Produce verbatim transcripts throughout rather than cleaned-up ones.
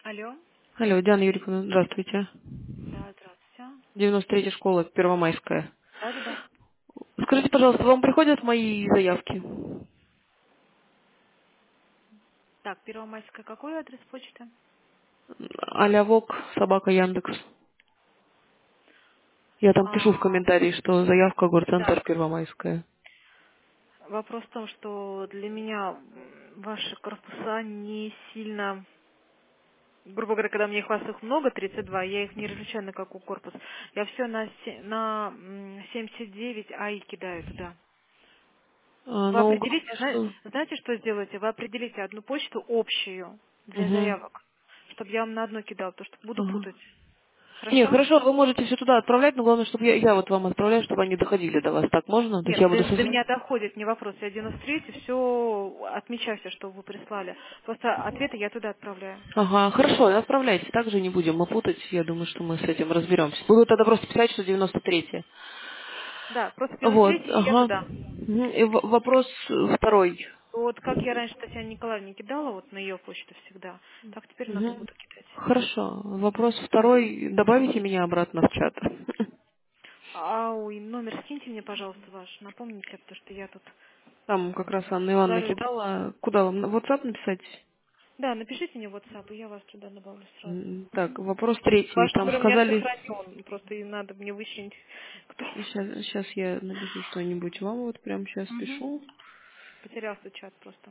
Алло. Алло, Диана Юрьевна, здравствуйте. Да, здравствуйте. девяносто третья школа, Первомайская. Да, да, да. Скажите, пожалуйста, вам приходят мои заявки? Так, Первомайская, какой адрес почты? А-ля Вок, собака Яндекс. Я там пишу в А, комментарии, что заявка да. горцентр Первомайская. Вопрос в том, что для меня м, ваши корпуса не сильно, грубо говоря, когда мне их вас их много, тридцать два, я их не различаю на какой корпус. Я все на, се- на м, семьдесят девять АИ кидаю туда. А, Вы ну, определите, главное, зна- что... знаете, что сделаете? Вы определите одну почту общую для Угу. заявок, чтобы я вам на одну кидал, потому что буду Ага. путать. Не, Хорошо? хорошо, вы можете все туда отправлять, но главное, чтобы я, я вот вам отправляю, чтобы они доходили до вас. Так можно? То есть Нет, я буду до, до созвон... меня доходит, не вопрос. Я девяносто три, все отмечаю, все, что вы прислали. Просто ответы я туда отправляю. Ага, хорошо, отправляйте, так же не будем мы путать, я думаю, что мы с этим разберемся. Буду тогда просто писать, что девяносто третья. Да, просто девяносто три Вот, и я ага. туда. Мгм. И в- вопрос э, второй. Вот как я раньше Татьяне Николаевне кидала, вот на ее почту всегда, так теперь на ту Мгм. буду кидать. Хорошо. Вопрос второй. Добавите меня обратно в чат. А ой, номер скиньте мне, пожалуйста, ваш. Напомните, потому что я тут Там как раз Анна Ивановна зарыта. кидала. Куда вам? На WhatsApp написать? Да, напишите мне в WhatsApp, и я вас туда добавлю сразу. М, Так, Мгм. вопрос третий. Ваш Там номер у меня сказали... сохранен, просто и надо мне вычленить, кто. Сейчас, сейчас я напишу что-нибудь вам. Вот прямо сейчас Мгм. пишу. Потерялся чат просто.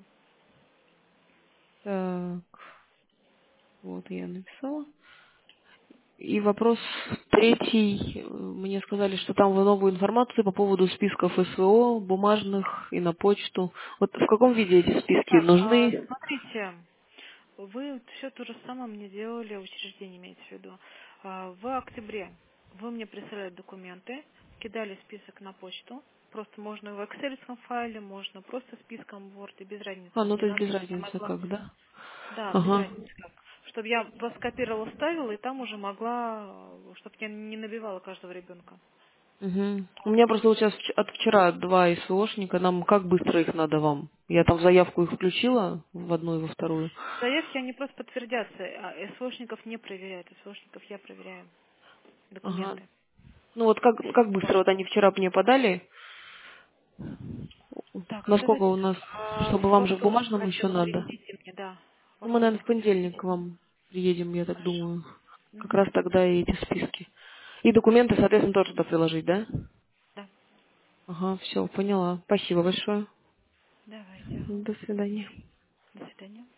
Так, вот я написала. И вопрос третий. Мне сказали, что там вы новую информацию по поводу списков СВО, бумажных и на почту. Вот в каком виде эти списки Так, а, нужны? смотрите, вы все то же самое мне делали, учреждение имеется в виду. А, В октябре вы мне присылали документы, кидали список на почту. Просто можно в Excel файле, можно просто списком в Word, без А, разницы. ну Не то есть надо, без чтобы я разницы могла... как, да? Да, без Ага. разницы как. Чтобы я вас копировала, ставила, и там уже могла, чтобы я не набивала каждого ребенка. Угу. У меня просто вот сейчас вч- от вчера два СВОшника, нам как быстро их надо вам? Я там в заявку их включила, в одну и во вторую. Заявки, они просто подтвердятся, а СВОшников не проверяют, СВОшников я проверяю Ага. документы. Ну вот как, как Вот. быстро вот они вчера мне подали, Так, ну насколько давайте у нас, так. А, чтобы во вам же в вторник бумажном еще хотела, надо. привезите мне, да. Во Ну, мы, наверное, в вторник понедельник привезите. к вам приедем, я так Хорошо. думаю. Как Мгм. раз тогда и эти списки. И документы, соответственно, тоже туда приложить, да? Да. Ага, все, поняла. Спасибо большое. Давайте, ага. До свидания. До свидания.